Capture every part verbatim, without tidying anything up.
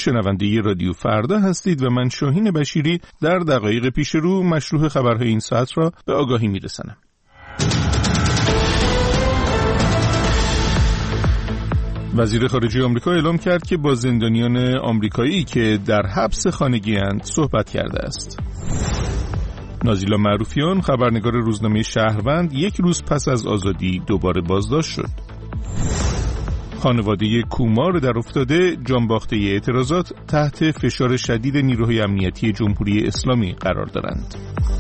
شنونده رادیو فردا هستید و من شاهین بشیری در دقایق پیش رو مشروع خبرهای این ساعت را به آگاهی میرسانم. وزیر خارجه آمریکا اعلام کرد که با زندانیان آمریکایی که در حبس خانگی‌اند صحبت کرده است. نازیلا معروفیان، خبرنگار روزنامه شهروند، یک روز پس از آزادی دوباره بازداشت شد. خانواده کومار در افتاده جانباخته اعتراضات تحت فشار شدید نیروهای امنیتی جمهوری اسلامی قرار دارند.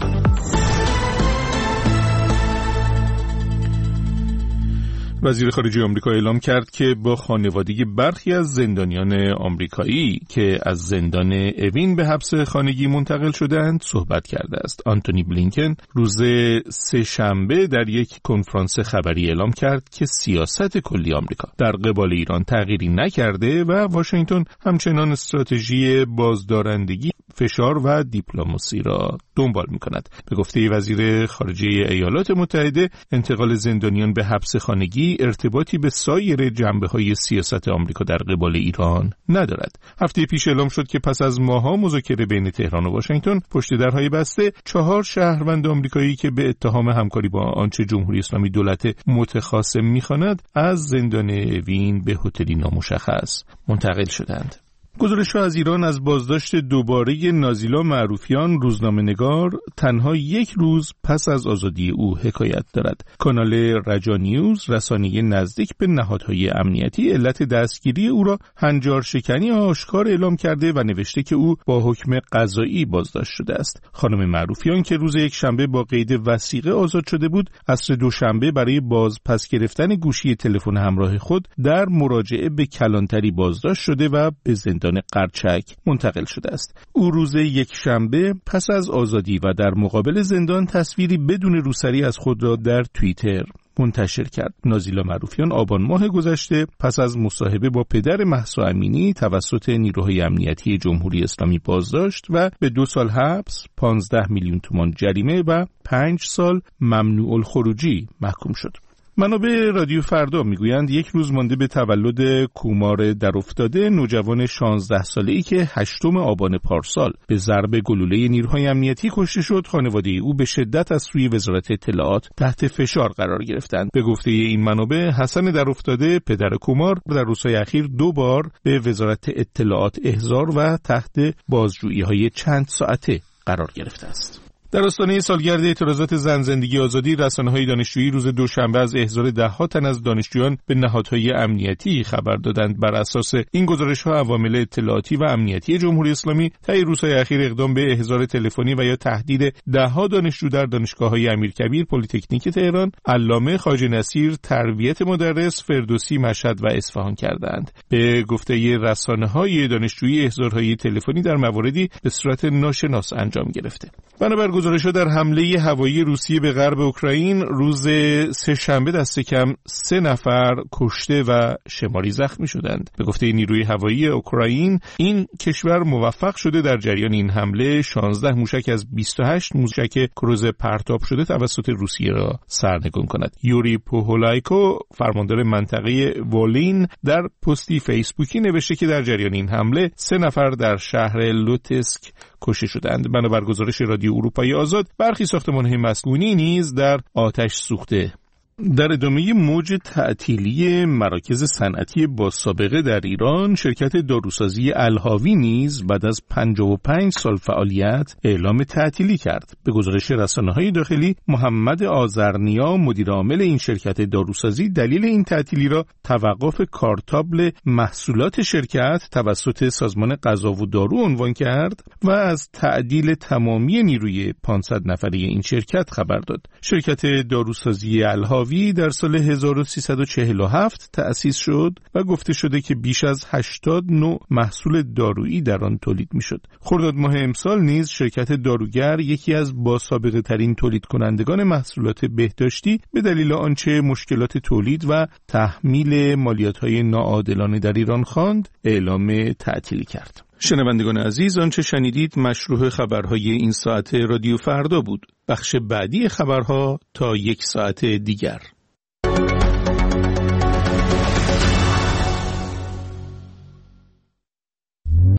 وزیر خارجه آمریکا اعلام کرد که با خانواده برخی از زندانیان آمریکایی که از زندان اوین به حبس خانگی منتقل شدند صحبت کرده است. آنتونی بلینکن روز سه شنبه در یک کنفرانس خبری اعلام کرد که سیاست کلی آمریکا در قبال ایران تغییری نکرده و واشنگتن همچنان استراتژی بازدارندگی، فشار و دیپلماسی را دنبال می‌کند. به گفته وزیر خارجه ایالات متحده، انتقال زندانیان به حبس خانگی ارتباطی به سایر جنبه‌های سیاست آمریکا در قبال ایران ندارد. هفته پیش اعلام شد که پس از ماه‌ها مذاکره بین تهران و واشنگتن، پشت درهای بسته چهار شهروند آمریکایی که به اتهام همکاری با آنچه جمهوری اسلامی دولت متخاصم می‌خواند از زندان اوین به هتلی نامشخص منتقل شدند. گزارش‌ها از ایران از بازداشت دوباره نازیلا معروفیان، روزنامه‌نگار، تنها یک روز پس از آزادی او حکایت دارد. کانال رجا نیوز، رسانه نزدیک به نهادهای امنیتی، علت دستگیری او را هنجار شکنی آشکار اعلام کرده و نوشته که او با حکم قضایی بازداشت شده است. خانم معروفیان که روز یک شنبه با قید وثیقه آزاد شده بود، عصر دوشنبه برای باز پس گرفتن گوشی تلفن همراه خود در مراجعه به کلانتری بازداشت شده و به زندان قرچک منتقل شده است. او روز یک شنبه پس از آزادی و در مقابل زندان تصویری بدون روسری از خود را در توییتر منتشر کرد. نازیلا معروفیان آبان ماه گذشته پس از مصاحبه با پدر مهسا امینی توسط نیروهای امنیتی جمهوری اسلامی بازداشت و به دو سال حبس، پانزده میلیون تومان جریمه و پنج سال ممنوع الخروجی محکوم شد. منابع رادیو فردا میگویند یک روز مانده به تولد کومار در افتاده، نوجوان شانزده ساله‌ای که هشتم آبان پارسال به ضرب گلوله نیروهای امنیتی کشته شد، خانواده او به شدت از سوی وزارت اطلاعات تحت فشار قرار گرفتند. به گفته این منابع، حسن در افتاده، پدر کومار، در روزهای اخیر دو بار به وزارت اطلاعات احضار و تحت بازجویی‌های چند ساعته قرار گرفته است. در آستانه سالگرد اعتراضات زن زندگی آزادی، رسانه‌های دانشجویی روز دوشنبه از احضار ده‌ها تن از دانشجویان به نهادهای امنیتی خبر دادند. بر اساس این گزارش‌ها، عوامل اطلاعاتی و امنیتی جمهوری اسلامی طی روزهای اخیر اقدام به احضار تلفنی و یا تهدید ده‌ها دانشجو در دانشگاه‌های امیرکبیر، پلی‌تکنیک تهران، علامه، خواجه نصیر، تربیت مدرس، فردوسی، مشهد و اصفهان کردند. به گفته رسانه‌های دانشجویی، احضارهای تلفنی در مواردی به صورت ناشناس انجام گرفته. بنابر گزارش‌ها در حمله هوایی روسیه به غرب اوکراین روز سه شنبه دست کم سه نفر کشته و شماری زخمی شدند. به گفته نیروی هوایی اوکراین، این کشور موفق شده در جریان این حمله شانزده موشک از بیست و هشت موشک کروز پرتاب شده توسط روسیه را سرنگون کند. یوری پوهولایکو، فرماندار منطقه وولین، در پستی فیسبوکی نوشته که در جریان این حمله سه نفر در شهر لوتسک کشته شدند. بنابر گزارش رادیو اروپای آزاد، برخی ساختمان‌های مسکونی نیز در آتش سوخته. در ادامه موج تعطیلی مراکز صنعتی با سابقه در ایران، شرکت داروسازی الهاوی نیز بعد از پنجاه و پنج سال فعالیت اعلام تعطیلی کرد. به گزارش رسانه‌های داخلی، محمد آذرنیا، مدیر عامل این شرکت داروسازی، دلیل این تعطیلی را توقف کارتابل محصولات شرکت توسط سازمان غذا و دارو عنوان کرد و از تعدیل تمامی نیروی پانصد نفره این شرکت خبر داد. شرکت داروسازی الهاوی در سال هزار و سیصد و چهل و هفت تأسیس شد و گفته شده که بیش از هشتاد نوع محصول دارویی در آن تولید میشد. خرداد ماه امسال نیز شرکت داروگر، یکی از باسابقه ترین تولید کنندگان محصولات بهداشتی، به دلیل آنچه مشکلات تولید و تحمیل مالیات‌های ناعادلانه در ایران خواند، اعلام تعطیلی کرد. شنوندگان عزیز، آنچه شنیدید مشروع خبرهای این ساعت رادیو فردا بود. بخش بعدی خبرها تا یک ساعت دیگر.